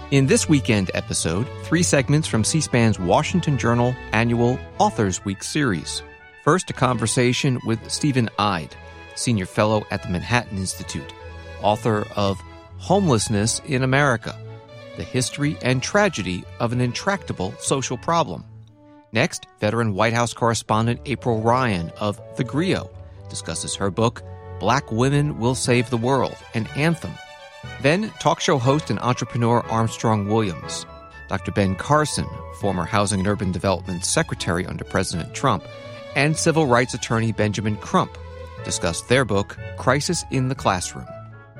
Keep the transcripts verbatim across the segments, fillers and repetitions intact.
In this weekend episode, three segments from C-SPAN's Washington Journal annual Authors Week series. First, a conversation with Stephen Ide, Senior Fellow at the Manhattan Institute, author of Homelessness in America, The History and Tragedy of an Intractable Social Problem. Next, veteran White House correspondent April Ryan of The Grio discusses her book, Black Women Will Save the World, an Anthem. Then, talk show host and entrepreneur Armstrong Williams, Doctor Ben Carson, former Housing and Urban Development Secretary under President Trump, and civil rights attorney Benjamin Crump discuss their book, Crisis in the Classroom.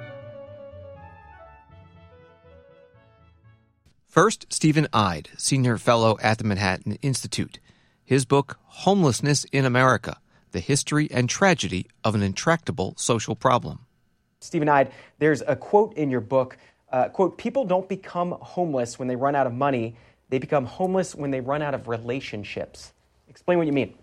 First, Stephen Ide, Senior Fellow at the Manhattan Institute. His book, Homelessness in America, The History and Tragedy of an Intractable Social Problem. Stephen Ide, there's a quote in your book, uh, quote, people don't become homeless when they run out of money. They become homeless when they run out of relationships. Explain what you mean.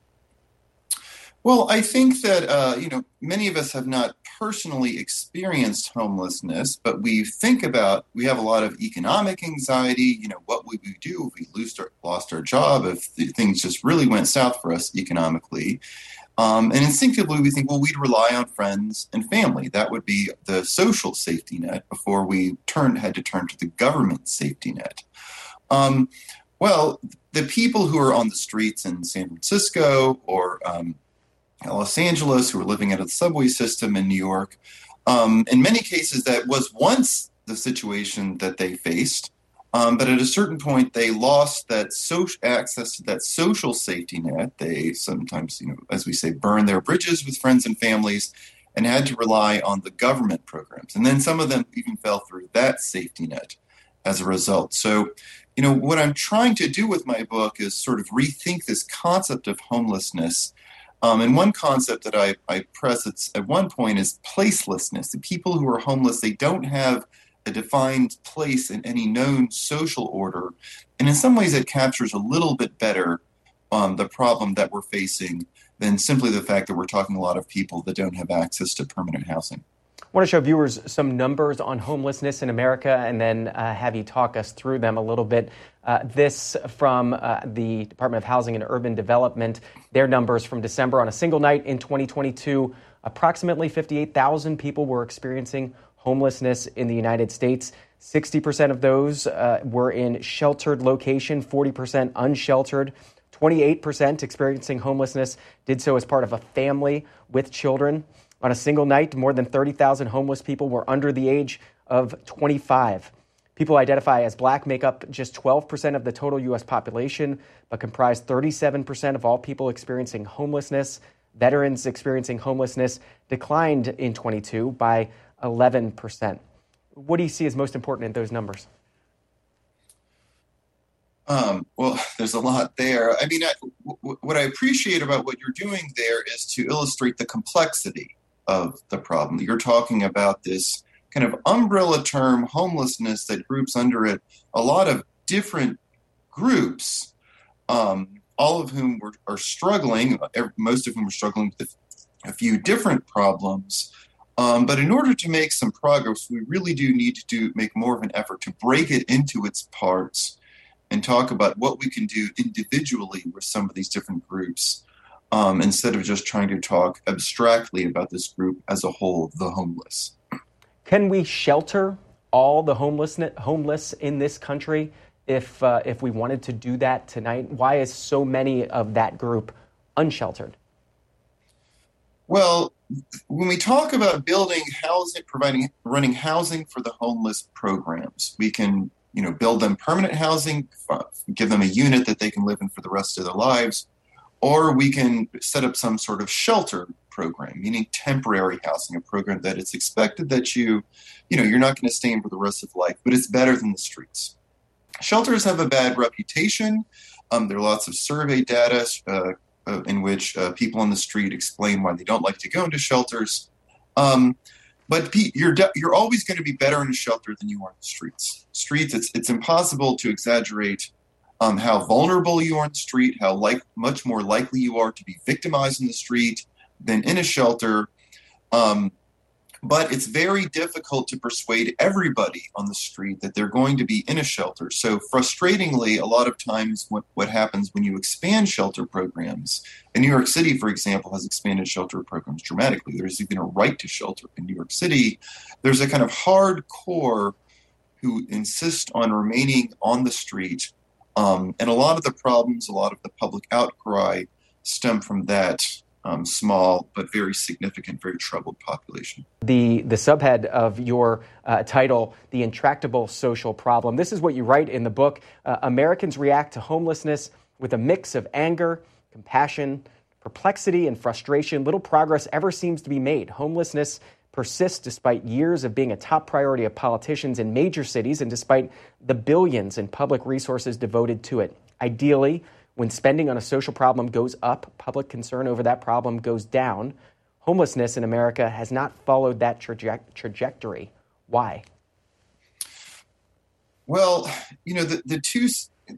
Well, I think that, uh, you know, many of us have not personally experienced homelessness, but we think about, we have a lot of economic anxiety. You know, what would we do if we lose our, lost our job, if the, things just really went south for us economically? Um, and instinctively, we think, well, we'd rely on friends and family. That would be the social safety net before we turned had to turn to the government safety net. Um, well, the people who are on the streets in San Francisco or um, Los Angeles, who are living out of the subway system in New York, um, in many cases, that was once the situation that they faced. Um, but at a certain point, they lost that social access to that social safety net. They sometimes, you know, as we say, burned their bridges with friends and families and had to rely on the government programs. And then some of them even fell through that safety net as a result. So, you know, what I'm trying to do with my book is sort of rethink this concept of homelessness. Um, and one concept that I, I press at, at one point is placelessness. The people who are homeless, they don't have a defined place in any known social order. And in some ways it captures a little bit better um, the problem that we're facing than simply the fact that we're talking a lot of people that don't have access to permanent housing. I want to show viewers some numbers on homelessness in America and then uh, have you talk us through them a little bit. Uh, this from uh, the Department of Housing and Urban Development. Their numbers from December on a single night in twenty twenty-two, approximately fifty-eight thousand people were experiencing homelessness in the United States. sixty percent of those uh, were in sheltered location, forty percent unsheltered. twenty-eight percent experiencing homelessness did so as part of a family with children. On a single night, more than thirty thousand homeless people were under the age of twenty-five. People identify as Black make up just twelve percent of the total U S population, but comprise thirty-seven percent of all people experiencing homelessness. Veterans experiencing homelessness declined in twenty-two by eleven percent. What do you see as most important in those numbers? Um, well, there's a lot there. I mean, I, w- what I appreciate about what you're doing there is to illustrate the complexity of the problem. You're talking about this kind of umbrella term, homelessness, that groups under it a lot of different groups, um, all of whom were, are struggling, most of whom are struggling with a few different problems. Um, but in order to make some progress, we really do need to do, make more of an effort to break it into its parts and talk about what we can do individually with some of these different groups, um, instead of just trying to talk abstractly about this group as a whole, the homeless. Can we shelter all the homeless homeless in this country if uh, if we wanted to do that tonight? Why is so many of that group unsheltered? Well, when we talk about building housing, providing, running housing for the homeless programs, we can, you know, build them permanent housing, give them a unit that they can live in for the rest of their lives, or we can set up some sort of shelter program, meaning temporary housing, a program that it's expected that you, you know, you're not going to stay in for the rest of life, but it's better than the streets. Shelters have a bad reputation. Um, there are lots of survey data uh, uh, in which uh, people on the street explain why they don't like to go into shelters. Um, but Pete, you're de- you're always going to be better in a shelter than you are in the streets. Streets, it's it's impossible to exaggerate um, how vulnerable you are in the street, how like much more likely you are to be victimized in the street than in a shelter. Um, But it's very difficult to persuade everybody on the street that they're going to be in a shelter. So frustratingly, a lot of times what, what happens when you expand shelter programs, and New York City, for example, has expanded shelter programs dramatically. There's even a right to shelter in New York City. There's a kind of hardcore who insist on remaining on the street. Um, and a lot of the problems, a lot of the public outcry stem from that Um, small but very significant, very troubled population. The the subhead of your uh, title, The Intractable Social Problem. This is what you write in the book. Uh, Americans react to homelessness with a mix of anger, compassion, perplexity, and frustration. Little progress ever seems to be made. Homelessness persists despite years of being a top priority of politicians in major cities and despite the billions in public resources devoted to it. Ideally, when spending on a social problem goes up, public concern over that problem goes down. Homelessness in America has not followed that traje- trajectory. Why? Well, you know, the, the two,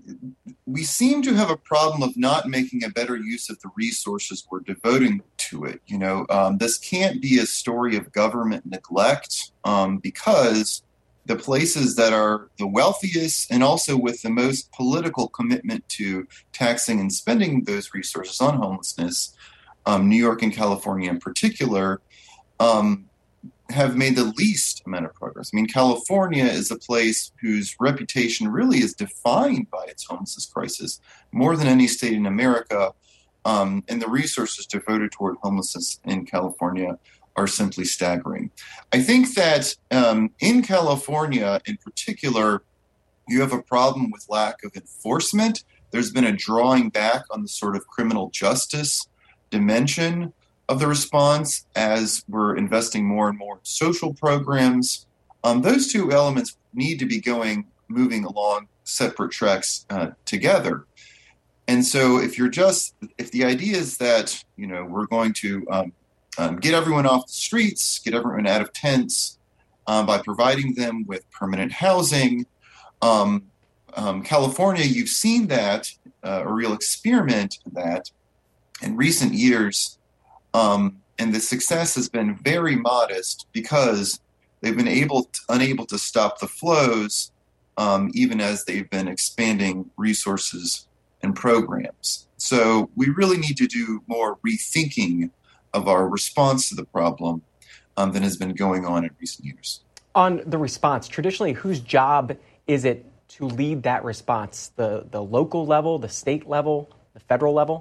we seem to have a problem of not making a better use of the resources we're devoting to it. You know, um, this can't be a story of government neglect um, because the places that are the wealthiest and also with the most political commitment to taxing and spending those resources on homelessness, um, New York and California in particular, um, have made the least amount of progress. I mean, California is a place whose reputation really is defined by its homelessness crisis more than any state in America, um, and the resources devoted toward homelessness in California are simply staggering. I think that um, in California in particular, you have a problem with lack of enforcement. There's been a drawing back on the sort of criminal justice dimension of the response as we're investing more and more in social programs. Um, those two elements need to be going, moving along separate tracks uh, together. And so if you're just, if the idea is that, you know, we're going to um, Um, get everyone off the streets, get everyone out of tents um, by providing them with permanent housing. Um, um, California, you've seen that, uh, a real experiment in that in recent years. Um, and the success has been very modest because they've been able to, unable to stop the flows um, even as they've been expanding resources and programs. So we really need to do more rethinking of our response to the problem um, than has been going on in recent years. On the response, traditionally, whose job is it to lead that response? The the local level, the state level, the federal level?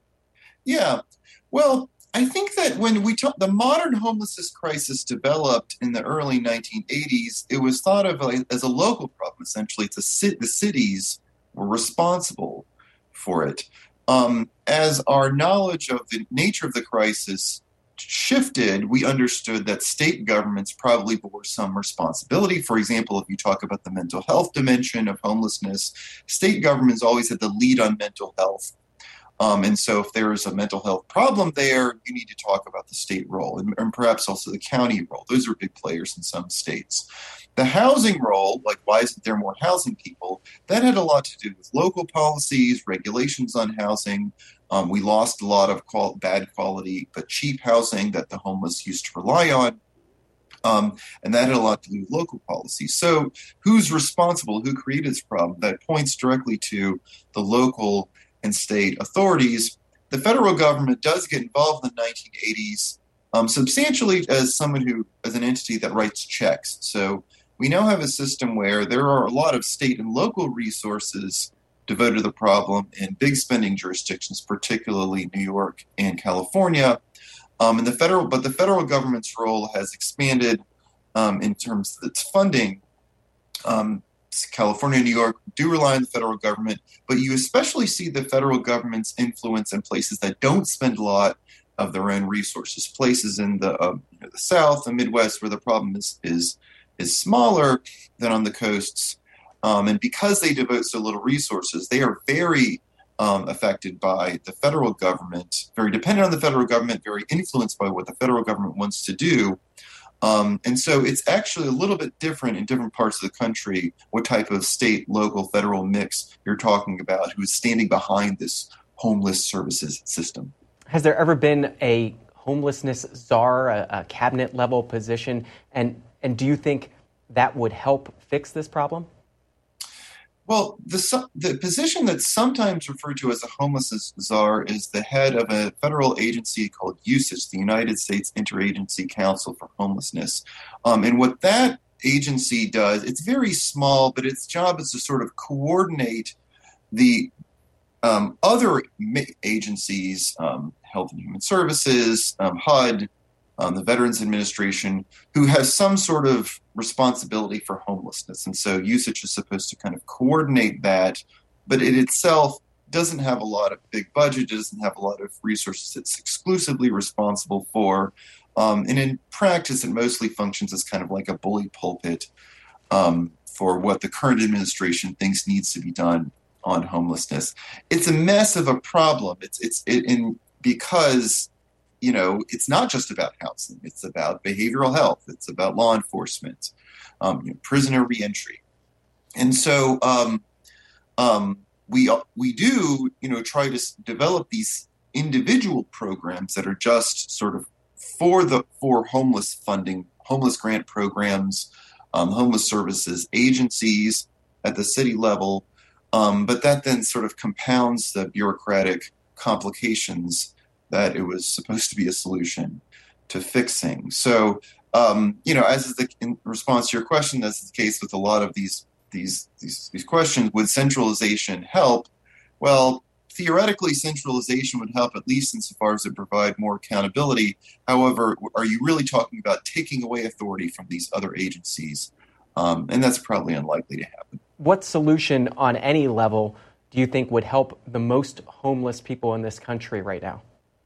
Yeah, well, I think that when we talk, the modern homelessness crisis developed in the early nineteen eighties, it was thought of as a local problem. Essentially, it's a cit- the cities were responsible for it. Um, as our knowledge of the nature of the crisis shifted, we understood that state governments probably bore some responsibility. For example, if you talk about the mental health dimension of homelessness, state governments always had the lead on mental health. Um, and so if there is a mental health problem there, you need to talk about the state role and, and perhaps also the county role. Those are big players in some states. The housing role, like why isn't there more housing people, that had a lot to do with local policies, regulations on housing. Um, we lost a lot of qual- bad quality but cheap housing that the homeless used to rely on. Um, and that had a lot to do with local policy. So who's responsible? Who created this problem? That points directly to the local and state authorities. The federal government does get involved in the nineteen eighties um, substantially as someone who, as an entity that writes checks. So we now have a system where there are a lot of state and local resources devoted to the problem in big spending jurisdictions, particularly New York and California. Um, and the federal, but the federal government's role has expanded um, in terms of its funding. Um, California and New York do rely on the federal government, but you especially see the federal government's influence in places that don't spend a lot of their own resources, places in the uh, you know, the South, the Midwest, where the problem is is is smaller than on the coasts. Um, and because they devote so little resources, they are very um, affected by the federal government, very dependent on the federal government, very influenced by what the federal government wants to do. Um, and so it's actually a little bit different in different parts of the country, what type of state, local, federal mix you're talking about, who is standing behind this homeless services system. Has there ever been a homelessness czar, a, a cabinet level position? And, and do you think that would help fix this problem? Well, the, the position that's sometimes referred to as a homelessness czar is the head of a federal agency called USACH, the United States Interagency Council for Homelessness. Um, and what that agency does, it's very small, but its job is to sort of coordinate the um, other agencies, um, Health and Human Services, um, H U D, Um, the Veterans Administration, who has some sort of responsibility for homelessness. And so USACH is supposed to kind of coordinate that, but it itself doesn't have a lot of big budget, it doesn't have a lot of resources it's exclusively responsible for. Um, and in practice, it mostly functions as kind of like a bully pulpit um, for what the current administration thinks needs to be done on homelessness. It's a mess of a problem. It's, it's it, in, because You know, it's not just about housing. It's about behavioral health. It's about law enforcement, um, you know, prisoner reentry. And so um, um, we we do, you know, try to develop these individual programs that are just sort of for the for homeless funding, homeless grant programs, um, homeless services agencies at the city level. Um, but that then sort of compounds the bureaucratic complications that it was supposed to be a solution to fixing. So, um, you know, as is the in response to your question, as is the case with a lot of these these these, these questions, would centralization help? Well, theoretically, centralization would help, at least insofar as it provide more accountability. However, are you really talking about taking away authority from these other agencies? Um, and that's probably unlikely to happen. What solution on any level do you think would help the most homeless people in this country right now?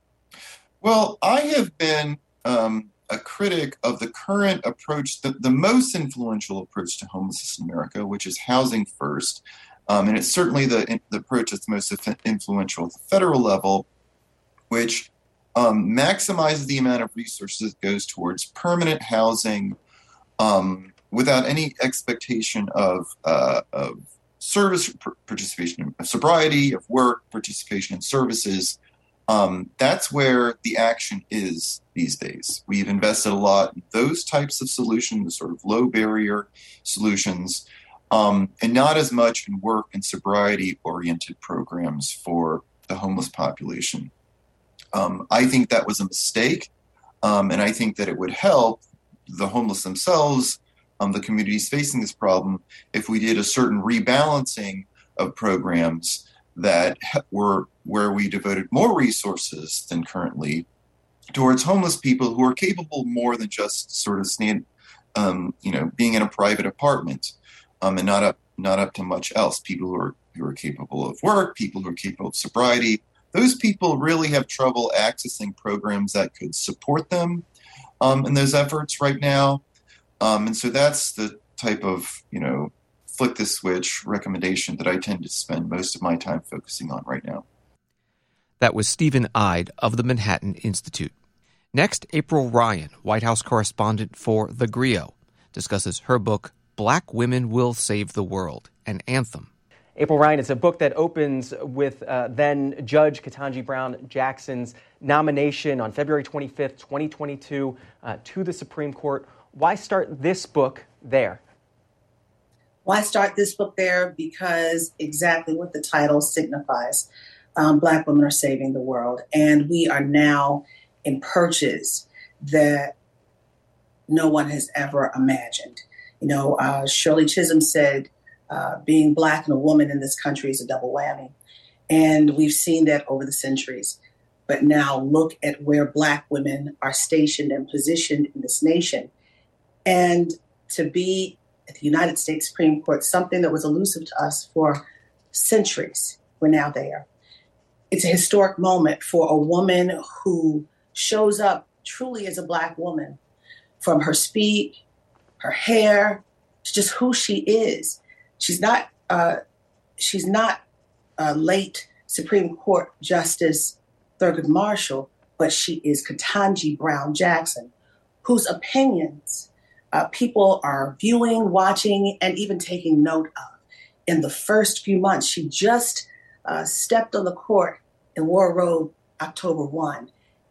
Well, I have been um, a critic of the current approach, the, the most influential approach to homelessness in America, which is housing first. Um, and it's certainly the, the approach that's most influential at the federal level, which um, maximizes the amount of resources that goes towards permanent housing um, without any expectation of, uh, of service participation, of sobriety, of work, participation in services. Um, that's where the action is these days. We've invested a lot in those types of solutions, the sort of low barrier solutions, um, and not as much in work and sobriety oriented programs for the homeless population. Um, I think that was a mistake, um, and I think that it would help the homeless themselves, um, the communities facing this problem, if we did a certain rebalancing of programs that were where we devoted more resources than currently towards homeless people who are capable more than just sort of stand, um, you know, being in a private apartment, um, and not up not up to much else. People who are who are capable of work, people who are capable of sobriety. Those people really have trouble accessing programs that could support them um, in those efforts right now, um, and so that's the type of, you know, flick the switch recommendation that I tend to spend most of my time focusing on right now. That was Stephen Ide of the Manhattan Institute. Next, April Ryan, White House correspondent for The Grio, discusses her book, Black Women Will Save the World, an Anthem. April Ryan, it's a book that opens with uh, then Judge Ketanji Brown Jackson's nomination on February twenty-fifth, twenty twenty-two uh, to the Supreme Court. Why start this book there? Why start this book there? Because exactly what the title signifies. Um, Black women are saving the world. And we are now in perches that no one has ever imagined. You know, uh, Shirley Chisholm said, uh, being Black and a woman in this country is a double whammy. And we've seen that over the centuries. But now look at where Black women are stationed and positioned in this nation. And to be at the United States Supreme Court, something that was elusive to us for centuries, we're now there. It's a historic moment for a woman who shows up truly as a Black woman, from her speak, her hair, to just who she is. She's not uh, she's not a late Supreme Court Justice Thurgood Marshall, but she is Ketanji Brown Jackson, whose opinions uh, people are viewing, watching, and even taking note of. In the first few months, she just uh, stepped on the court and wore a robe October first.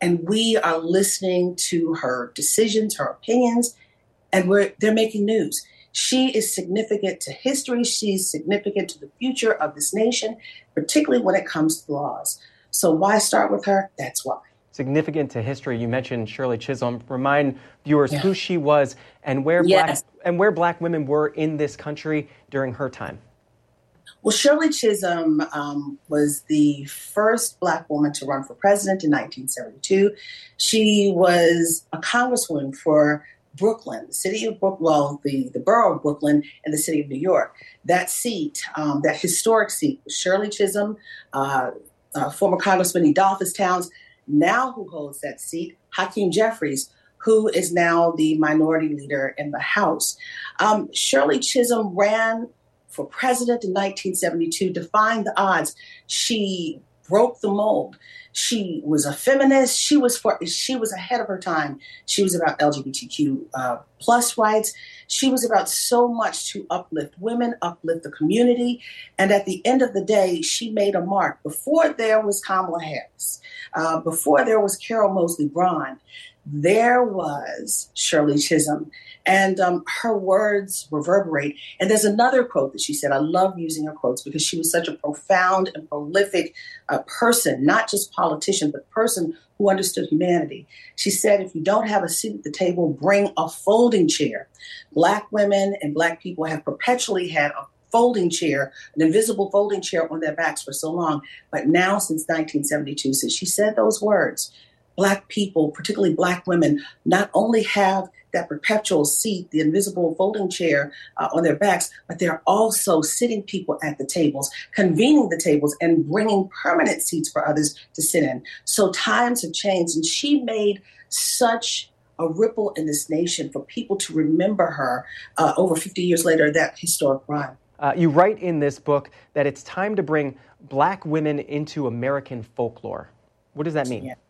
And we are listening to her decisions, her opinions, and we're they're making news. She is significant to history. She's significant to the future of this nation, particularly when it comes to laws. So why start with her? That's why. Significant to history. You mentioned Shirley Chisholm. Remind viewers Yeah. who she was and where Yes. black and where black women were in this country during her time. Well, Shirley Chisholm um, was the first black woman to run for president in nineteen seventy-two. She was a congresswoman for Brooklyn, the city of Brooklyn, well, the, the borough of Brooklyn and the city of New York. That seat, um, that historic seat, was Shirley Chisholm, uh, uh, former Congressman Adolphus Towns, now who holds that seat, Hakeem Jeffries, who is now the minority leader in the House. Um, Shirley Chisholm ran for president in nineteen seventy-two, defying the odds. She broke the mold. She was a feminist. She was for, she was ahead of her time. She was about L G B T Q uh, plus rights. She was about so much to uplift women, uplift the community. And at the end of the day, she made a mark. Before there was Kamala Harris, uh, before there was Carol Moseley Braun, there was Shirley Chisholm. And um, her words reverberate. And there's another quote that she said. I love using her quotes because she was such a profound and prolific uh, person, not just politician, but person who understood humanity. She said, if you don't have a seat at the table, bring a folding chair. Black women and Black people have perpetually had a folding chair, an invisible folding chair on their backs for so long. But now, since nineteen seventy-two, since she said those words, Black people, particularly Black women, not only have that perpetual seat, the invisible folding chair uh, on their backs, but they're also sitting people at the tables, convening the tables and bringing permanent seats for others to sit in. So times have changed, and she made such a ripple in this nation for people to remember her uh, over fifty years later, that historic run. Uh, you write in this book that it's time to bring Black women into American folklore. What does that mean? Yeah.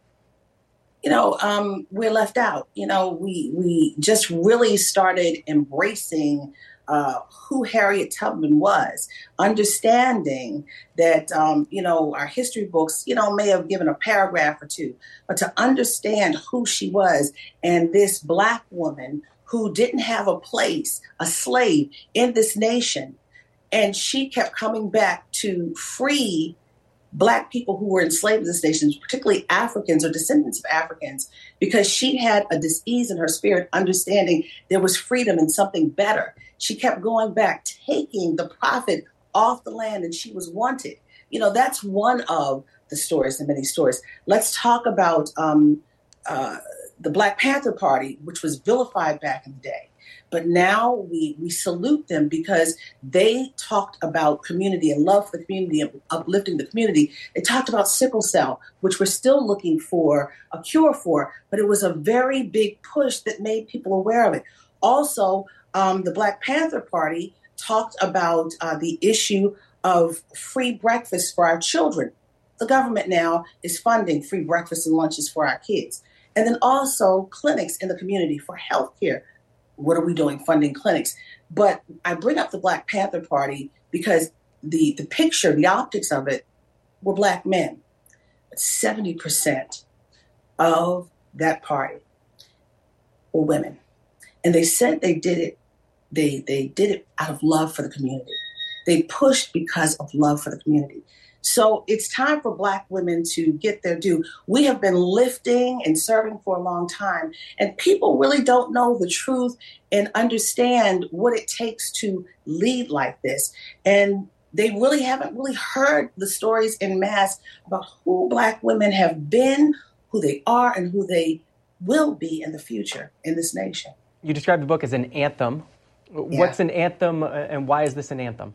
You know, um, we're left out. You know, we we just really started embracing uh, who Harriet Tubman was, understanding that, um, you know, our history books, you know, may have given a paragraph or two, but to understand who she was and this Black woman who didn't have a place, a slave in this nation. And she kept coming back to free Black people who were enslaved in this nation, particularly Africans or descendants of Africans, because she had a dis-ease in her spirit, understanding there was freedom and something better. She kept going back, taking the profit off the land, and she was wanted. You know, that's one of the stories, the many stories. Let's talk about um, uh, the Black Panther Party, which was vilified back in the day. But now we, we salute them because they talked about community and love for the community and uplifting the community. They talked about sickle cell, which we're still looking for a cure for, but it was a very big push that made people aware of it. Also, um, the Black Panther Party talked about uh, the issue of free breakfast for our children. The government now is funding free breakfast and lunches for our kids. And then also clinics in the community for health care. What are we doing funding clinics? But I bring up the Black Panther Party because the, the picture, the optics of it were Black men. But seventy percent of that party were women. And they said they did it, they, they did it out of love for the community. They pushed because of love for the community. So it's time for Black women to get their due. We have been lifting and serving for a long time, and people really don't know the truth and understand what it takes to lead like this. And they really haven't really heard the stories en masse about who Black women have been, who they are, and who they will be in the future in this nation. You described the book as an anthem. Yeah. What's an anthem, uh, and why is this an anthem?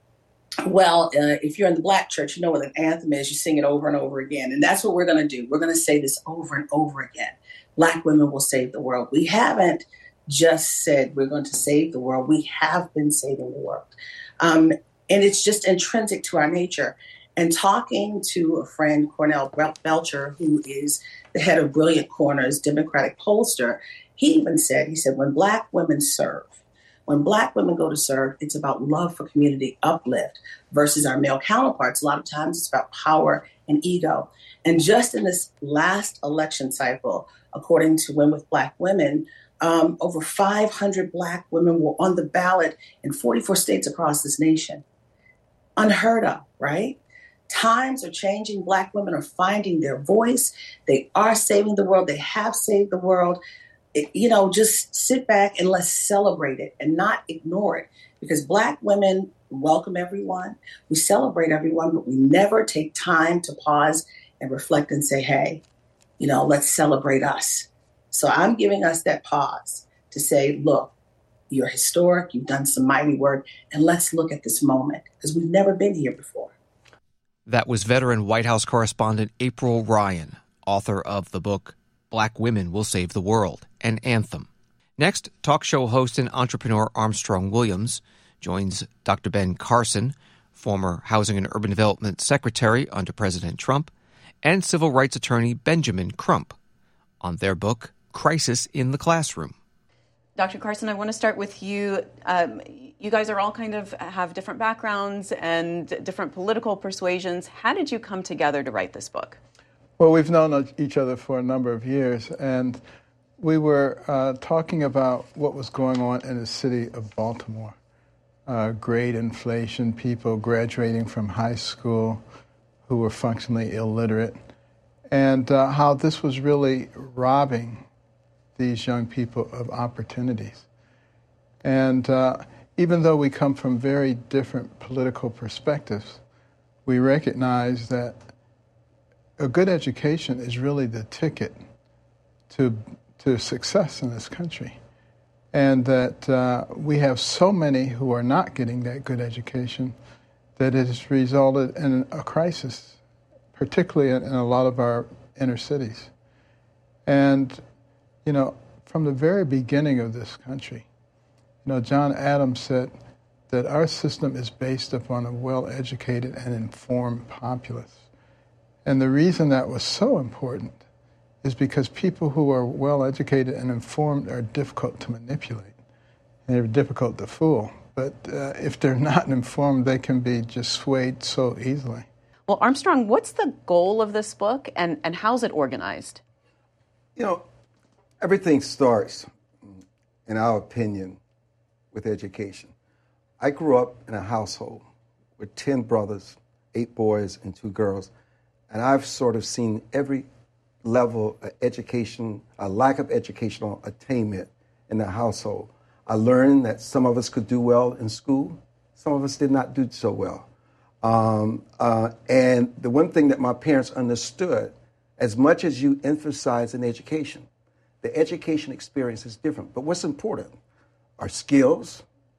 Well, uh, if you're in the Black church, you know what an anthem is. You sing it over and over again. And that's what we're going to do. We're going to say this over and over again. Black women will save the world. We haven't just said we're going to save the world. We have been saving the world. Um, and it's just intrinsic to our nature. And talking to a friend, Cornell Belcher, who is the head of Brilliant Corners, Democratic pollster, he even said, he said, when Black women serve, When Black women go to serve, it's about love for community uplift versus our male counterparts. A lot of times it's about power and ego. And just in this last election cycle, according to Win with Black Women, um, over five hundred Black women were on the ballot in forty-four states across this nation. Unheard of, right? Times are changing. Black women are finding their voice. They are saving the world. They have saved the world. It, you know, just sit back and let's celebrate it and not ignore it, because Black women welcome everyone. We celebrate everyone, but we never take time to pause and reflect and say, hey, you know, let's celebrate us. So I'm giving us that pause to say, look, you're historic. You've done some mighty work. And let's look at this moment, because we've never been here before. That was veteran White House correspondent April Ryan, author of the book Black Women Will Save the World, an Anthem. Next, talk show host and entrepreneur Armstrong Williams joins Doctor Ben Carson, former Housing and Urban Development Secretary under President Trump, and civil rights attorney Benjamin Crump on their book, Crisis in the Classroom. Doctor Carson, I want to start with you. Um, you guys are all kind of have different backgrounds and different political persuasions. How did you come together to write this book? Well, we've known each other for a number of years, and we were uh, talking about what was going on in the city of Baltimore. Uh, grade inflation, people graduating from high school who were functionally illiterate, and uh, how this was really robbing these young people of opportunities. And uh, even though we come from very different political perspectives, we recognize that a good education is really the ticket to to success in this country, and that uh, we have so many who are not getting that good education that it has resulted in a crisis, particularly in, in a lot of our inner cities. And, you know, from the very beginning of this country, you know, John Adams said that our system is based upon a well-educated and informed populace. And the reason that was so important is because people who are well-educated and informed are difficult to manipulate. And they're difficult to fool. But uh, if they're not informed, they can be just swayed so easily. Well, Armstrong, what's the goal of this book, and, and how's it organized? You know, everything starts, in our opinion, with education. I grew up in a household with ten brothers, eight boys and two girls. And I've sort of seen every level of education, a lack of educational attainment in the household. I learned that some of us could do well in school, some of us did not do so well. Um, uh, and the one thing that my parents understood, as much as you emphasize in education, the education experience is different. But what's important are skills,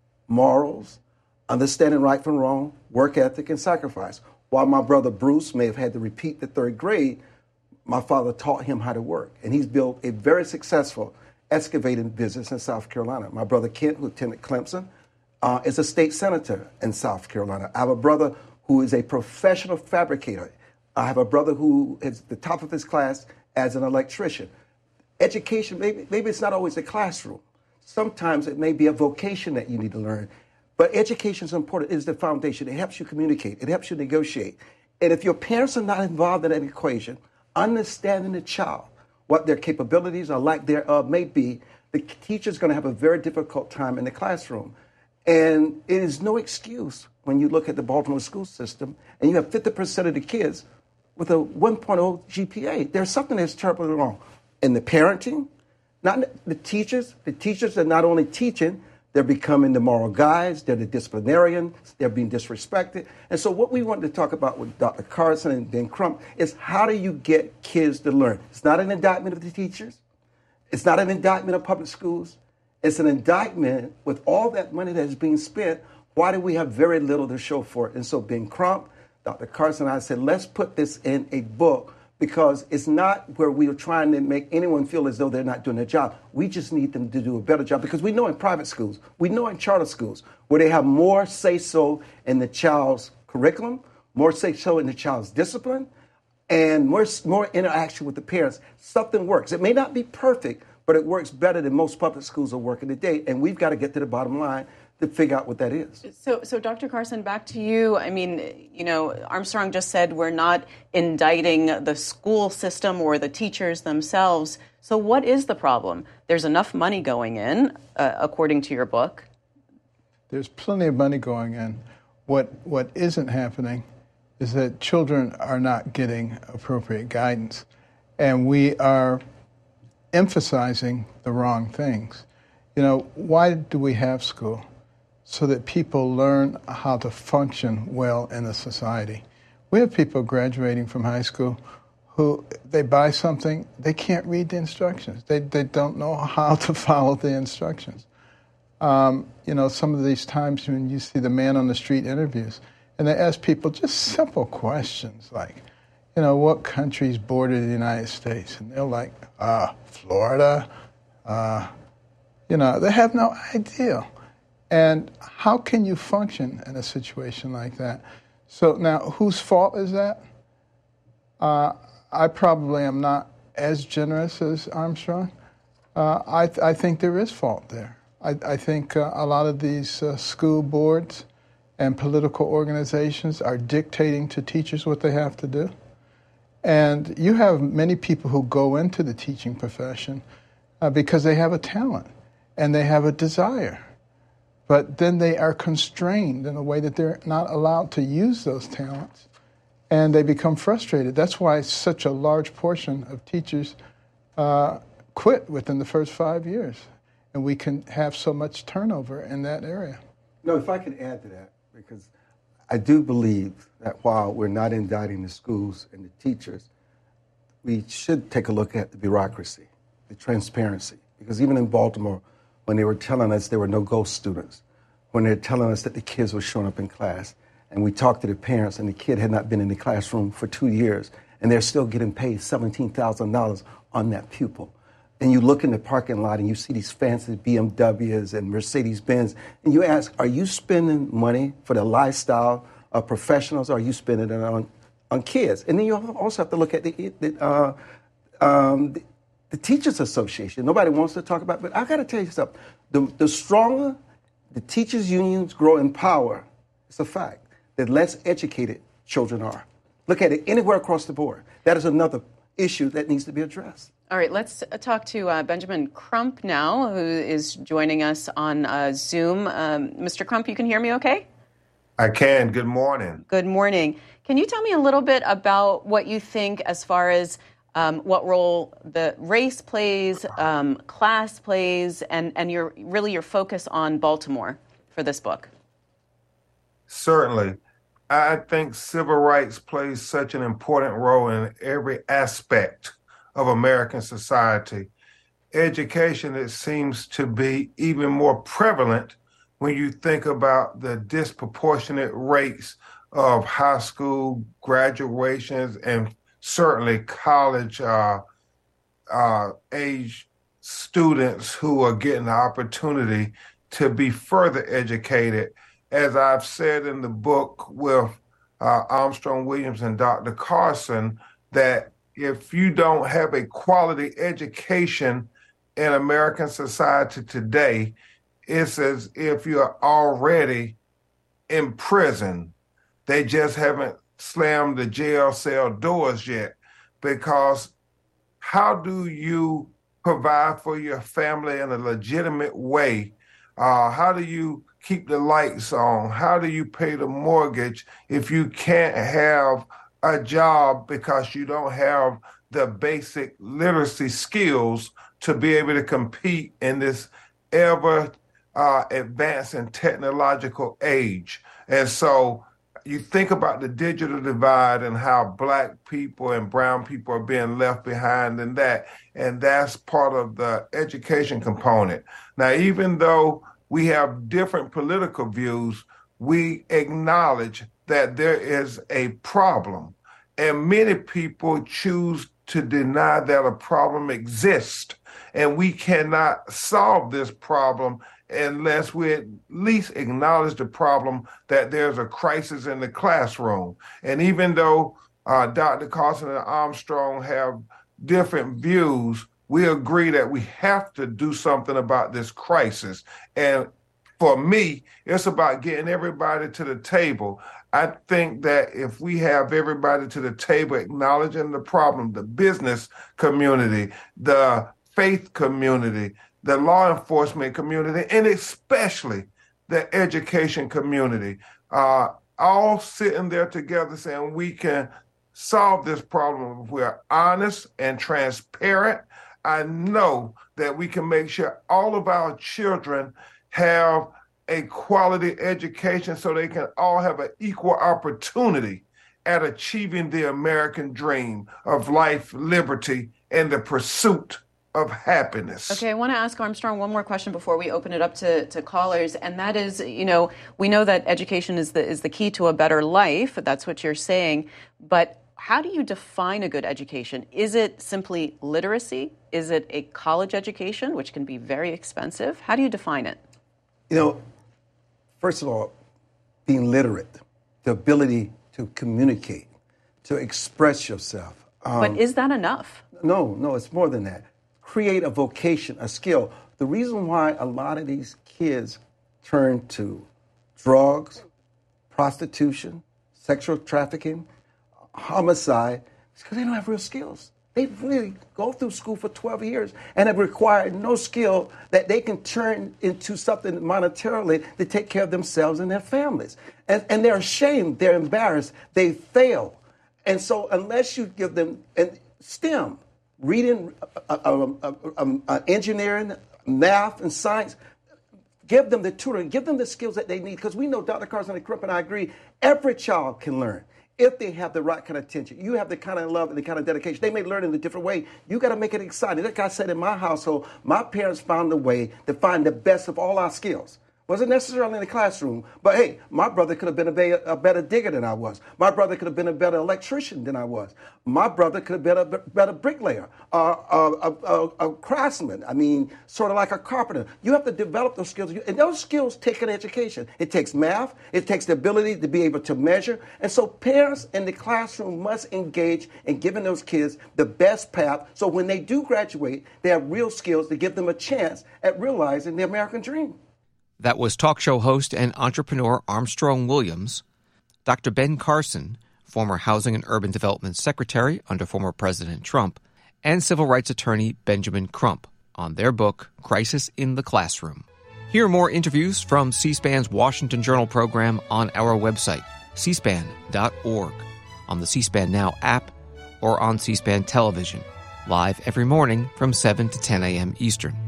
morals, understanding right from wrong, work ethic, and sacrifice. While my brother Bruce may have had to repeat the third grade, my father taught him how to work. And he's built a very successful excavating business in South Carolina. My brother Kent, who attended Clemson, uh, is a state senator in South Carolina. I have a brother who is a professional fabricator. I have a brother who is the top of his class as an electrician. Education, maybe, maybe it's not always a classroom. Sometimes it may be a vocation that you need to learn. But education is important. It is the foundation. It helps you communicate. It helps you negotiate. And if your parents are not involved in that equation, understanding the child, what their capabilities or lack thereof may be, the teacher's going to have a very difficult time in the classroom. And it is no excuse when you look at the Baltimore school system and you have fifty percent of the kids with a one point oh G P A. There's something that's terribly wrong. In the parenting, not the teachers. The teachers are not only teaching, they're becoming the moral guides, they're the disciplinarians, they're being disrespected. And so what we wanted to talk about with Doctor Carson and Ben Crump is how do you get kids to learn? It's not an indictment of the teachers. It's not an indictment of public schools. It's an indictment with all that money that is being spent. Why do we have very little to show for it? And so Ben Crump, Doctor Carson and I said, let's put this in a book, because it's not where we are trying to make anyone feel as though they're not doing their job. We just need them to do a better job, because we know in private schools, we know in charter schools, where they have more say-so in the child's curriculum, more say-so in the child's discipline, and more, more interaction with the parents, something works. It may not be perfect, but it works better than most public schools are working today, and we've got to get to the bottom line to figure out what that is. So, so Doctor Carson, back to you. I mean, you know, Armstrong just said we're not indicting the school system or the teachers themselves. So what is the problem? There's enough money going in, uh, according to your book. There's plenty of money going in. What what isn't happening is that children are not getting appropriate guidance, and we are emphasizing the wrong things. You know, why do we have school? So that people learn how to function well in a society. We have people graduating from high school who, they buy something, they can't read the instructions. They they don't know how to follow the instructions. Um, you know, some of these times when you see the man on the street interviews, and they ask people just simple questions like, you know, what countries border the United States? And they're like, uh, Florida. Uh, you know, they have no idea. And how can you function in a situation like that? So now, whose fault is that? Uh, I probably am not as generous as Armstrong. Uh, I, th- I think there is fault there. I, I think uh, a lot of these uh, school boards and political organizations are dictating to teachers what they have to do. And you have many people who go into the teaching profession uh, because they have a talent and they have a desire. But then they are constrained in a way that they're not allowed to use those talents, and they become frustrated. That's why such a large portion of teachers uh, quit within the first five years, and we can have so much turnover in that area. No, if I could add to that, because I do believe that while we're not indicting the schools and the teachers, we should take a look at the bureaucracy, the transparency, because even in Baltimore, when they were telling us there were no ghost students, when they were telling us that the kids were showing up in class, and we talked to the parents, and the kid had not been in the classroom for two years, and they're still getting paid seventeen thousand dollars on that pupil. And you look in the parking lot, and you see these fancy B M Ws and Mercedes-Benz, and you ask, are you spending money for the lifestyle of professionals, or are you spending it on, on kids? And then you also have to look at the, the, uh, um, the The Teachers Association. Nobody wants to talk about it, but I got to tell you something. The, the stronger the teachers' unions grow in power, it's a fact, the less educated children are. Look at it anywhere across the board. That is another issue that needs to be addressed. All right, let's talk to uh, Benjamin Crump now, who is joining us on uh, Zoom. Um, Mister Crump, you can hear me okay? I can. Good morning. Good morning. Can you tell me a little bit about what you think as far as Um, what role the race plays, um, class plays, and, and your really your focus on Baltimore for this book? Certainly. I think civil rights plays such an important role in every aspect of American society. Education, it seems to be even more prevalent when you think about the disproportionate rates of high school graduations and certainly college uh, uh, age students who are getting the opportunity to be further educated. As I've said in the book with uh, Armstrong Williams and Doctor Carson, that if you don't have a quality education in American society today, it's as if you're already in prison. They just haven't slammed the jail cell doors yet, because how do you provide for your family in a legitimate way? Uh, how do you keep the lights on? How do you pay the mortgage if you can't have a job because you don't have the basic literacy skills to be able to compete in this ever uh, advancing technological age? And so you think about the digital divide and how Black people and brown people are being left behind in that, and that's part of the education component. Now, even though we have different political views, we acknowledge that there is a problem, and many people choose to deny that a problem exists, and we cannot solve this problem unless we at least acknowledge the problem that there's a crisis in the classroom. And even though uh, Doctor Carson and Armstrong have different views, we agree that we have to do something about this crisis. And for me, it's about getting everybody to the table. I think that if we have everybody to the table acknowledging the problem, the business community, the faith community, the law enforcement community, and especially the education community, uh, all sitting there together saying we can solve this problem if we're honest and transparent, I know that we can make sure all of our children have a quality education so they can all have an equal opportunity at achieving the American dream of life, liberty, and the pursuit of happiness. Okay, I want to ask Armstrong one more question before we open it up to, to callers, and that is, you know, we know that education is the is the key to a better life. That's what you're saying, but how do you define a good education? Is it simply literacy? Is it a college education, which can be very expensive? How do you define it? You know, first of all, being literate, the ability to communicate, to express yourself. Um, but is that enough? No, no, it's more than that. Create a vocation, a skill. The reason why a lot of these kids turn to drugs, prostitution, sexual trafficking, homicide, is because they don't have real skills. They really go through school for twelve years and have required no skill that they can turn into something monetarily to take care of themselves and their families. And, and they're ashamed, they're embarrassed, they fail. And so unless you give them and STEM, reading, uh, uh, uh, uh, uh, engineering, math, and science, give them the tutoring, give them the skills that they need. Because we know Doctor Carson and Crump and I agree, every child can learn if they have the right kind of attention. You have the kind of love and the kind of dedication. They may learn in a different way. You got to make it exciting. Like I said, in my household, my parents found a way to find the best of all our skills. Wasn't necessarily in the classroom, but hey, my brother could have been a, be- a better digger than I was. My brother could have been a better electrician than I was. My brother could have been a b- better bricklayer, uh, a, a, a craftsman. I mean, sort of like a carpenter. You have to develop those skills, and those skills take an education. It takes math. It takes the ability to be able to measure. And so parents in the classroom must engage in giving those kids the best path so when they do graduate, they have real skills to give them a chance at realizing the American dream. That was talk show host and entrepreneur Armstrong Williams. Doctor Ben Carson, former Housing and Urban Development Secretary under former President Trump, and civil rights attorney Benjamin Crump on their book, Crisis in the Classroom. Hear more interviews from C-SPAN's Washington Journal program on our website, c span dot org, on the C-SPAN Now app, or on C-SPAN Television, live every morning from seven to ten a.m. Eastern.